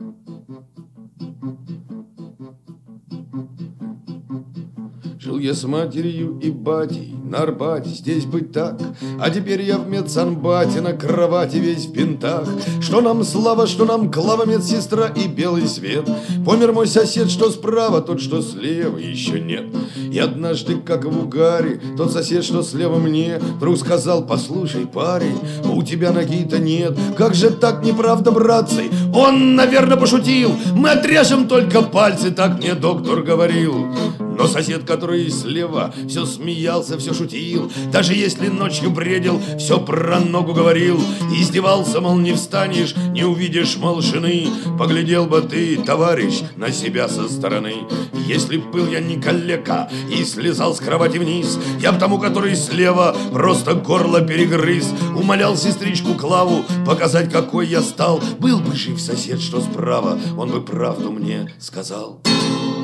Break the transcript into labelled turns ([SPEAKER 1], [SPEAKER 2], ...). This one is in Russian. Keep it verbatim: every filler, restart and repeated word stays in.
[SPEAKER 1] Жил я с матерью и батей на Арбате, здесь быть так. А теперь я в медсанбате, на кровати весь в бинтах. Что нам слава, что нам клава, медсестра и белый свет. Помер мой сосед, что справа, тот, что слева, еще нет. И однажды, как в угаре, тот сосед, что слева мне, вдруг сказал: послушай, парень, у тебя ноги-то нет. Как же так, неправда, братцы? Он, наверное, пошутил. Мы отрежем только пальцы, так мне доктор говорил. Но сосед, который слева, все смеялся, все шутил. Даже если ночью бредил, все про ногу говорил. И издевался, мол, не встанешь, не увидишь, мол, жены. Поглядел бы ты, товарищ, на себя со стороны. Если б был я не калека и слезал с кровати вниз, я б тому, который слева, просто горло перегрыз. Умолял сестричку Клаву показать, какой я стал. Был бы жив сосед, что справа, он бы правду мне сказал.